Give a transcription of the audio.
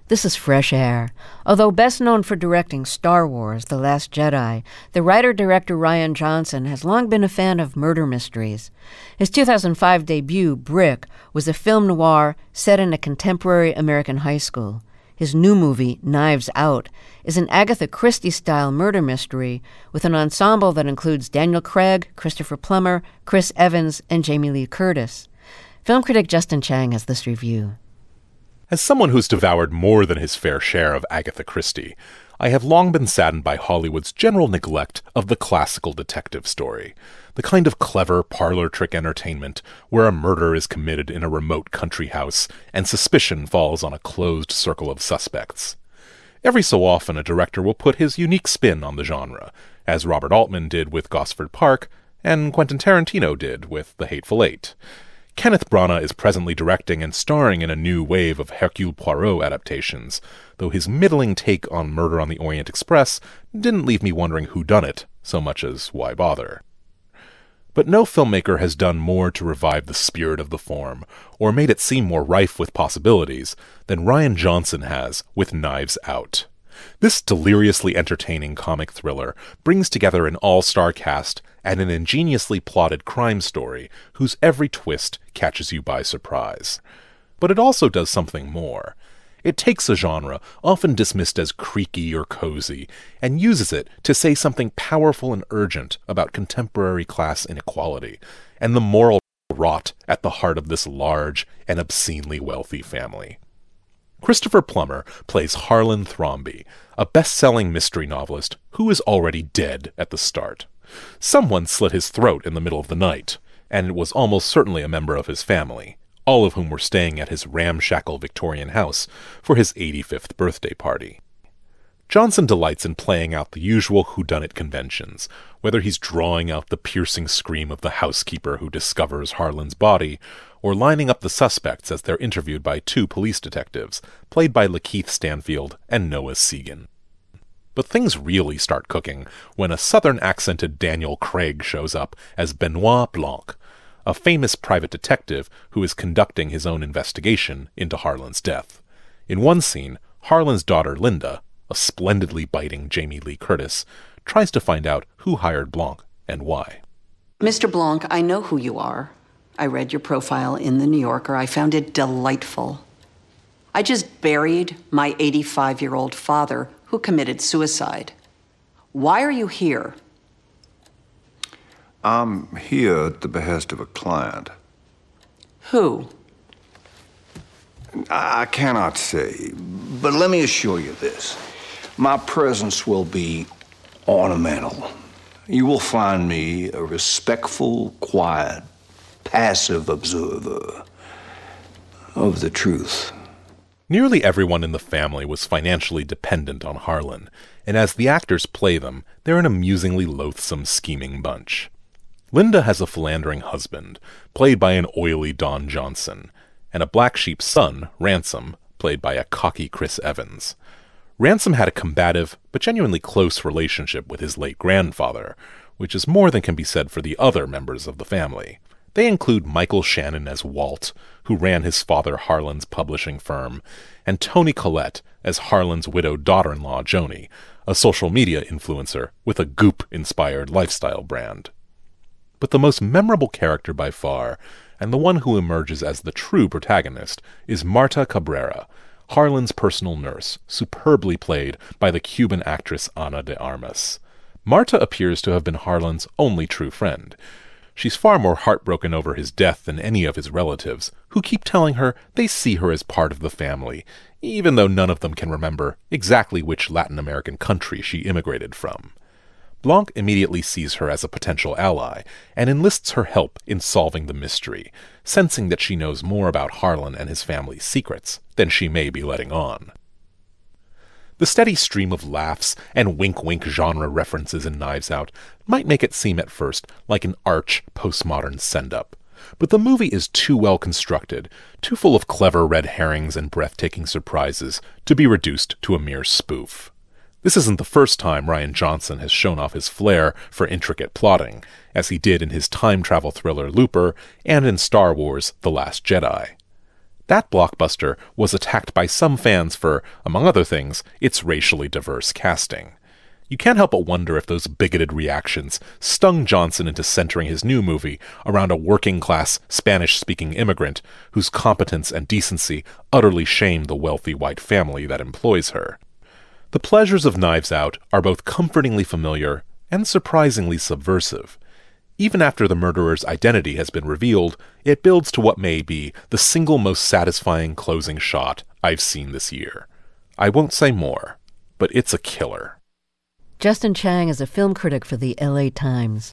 This is Fresh Air. Although best known for directing Star Wars: The Last Jedi, the writer-director Rian Johnson has long been a fan of murder mysteries. His 2005 debut, Brick, was a film noir set in a contemporary American high school. His new movie, Knives Out, is an Agatha Christie-style murder mystery with an ensemble that includes Daniel Craig, Christopher Plummer, Chris Evans, and Jamie Lee Curtis. Film critic Justin Chang has this review. As someone who's devoured more than his fair share of Agatha Christie, I have long been saddened by Hollywood's general neglect of the classical detective story, the kind of clever parlor trick entertainment where a murder is committed in a remote country house and suspicion falls on a closed circle of suspects. Every so often a director will put his unique spin on the genre, as Robert Altman did with Gosford Park, and Quentin Tarantino did with The Hateful Eight. Kenneth Branagh is presently directing and starring in a new wave of Hercule Poirot adaptations, though his middling take on Murder on the Orient Express didn't leave me wondering whodunit so much as why bother. But no filmmaker has done more to revive the spirit of the form, or made it seem more rife with possibilities, than Rian Johnson has with Knives Out. This deliriously entertaining comic thriller brings together an all-star cast and an ingeniously plotted crime story whose every twist catches you by surprise. But it also does something more. It takes a genre often dismissed as creaky or cozy and uses it to say something powerful and urgent about contemporary class inequality and the moral rot at the heart of this large and obscenely wealthy family. Christopher Plummer plays Harlan Thrombey, a best-selling mystery novelist who is already dead at the start. Someone slit his throat in the middle of the night, and it was almost certainly a member of his family, all of whom were staying at his ramshackle Victorian house for his 85th birthday party. Johnson delights in playing out the usual whodunit conventions, whether he's drawing out the piercing scream of the housekeeper who discovers Harlan's body, or lining up the suspects as they're interviewed by two police detectives, played by Lakeith Stanfield and Noah Segan. But things really start cooking when a southern-accented Daniel Craig shows up as Benoit Blanc, a famous private detective who is conducting his own investigation into Harlan's death. In one scene, Harlan's daughter Linda, a splendidly biting Jamie Lee Curtis, tries to find out who hired Blanc and why. Mr. Blanc, I know who you are. I read your profile in The New Yorker. I found it delightful. I just buried my 85-year-old father who committed suicide. Why are you here? I'm here at the behest of a client. Who? I cannot say, but let me assure you this. My presence will be ornamental. You will find me a respectful, quiet, passive observer of the truth. Nearly everyone in the family was financially dependent on Harlan, and as the actors play them, they're an amusingly loathsome, scheming bunch. Linda has a philandering husband, played by an oily Don Johnson, and a black sheep son, Ransom, played by a cocky Chris Evans. Ransom had a combative but genuinely close relationship with his late grandfather, which is more than can be said for the other members of the family. They include Michael Shannon as Walt, who ran his father Harlan's publishing firm, and Toni Collette as Harlan's widowed daughter-in-law Joni, a social media influencer with a Goop-inspired lifestyle brand. But the most memorable character by far, and the one who emerges as the true protagonist, is Marta Cabrera, Harlan's personal nurse, superbly played by the Cuban actress Ana de Armas. Marta appears to have been Harlan's only true friend. She's far more heartbroken over his death than any of his relatives, who keep telling her they see her as part of the family, even though none of them can remember exactly which Latin American country she immigrated from. Blanc immediately sees her as a potential ally, and enlists her help in solving the mystery, sensing that she knows more about Harlan and his family's secrets than she may be letting on. The steady stream of laughs and wink-wink genre references in Knives Out might make it seem at first like an arch postmodern send-up, but the movie is too well constructed, too full of clever red herrings and breathtaking surprises to be reduced to a mere spoof. This isn't the first time Rian Johnson has shown off his flair for intricate plotting, as he did in his time travel thriller Looper and in Star Wars: The Last Jedi. That blockbuster was attacked by some fans for, among other things, its racially diverse casting. You can't help but wonder if those bigoted reactions stung Johnson into centering his new movie around a working-class, Spanish-speaking immigrant whose competence and decency utterly shame the wealthy white family that employs her. The pleasures of Knives Out are both comfortingly familiar and surprisingly subversive. Even after the murderer's identity has been revealed, it builds to what may be the single most satisfying closing shot I've seen this year. I won't say more, but it's a killer. Justin Chang is a film critic for the LA Times.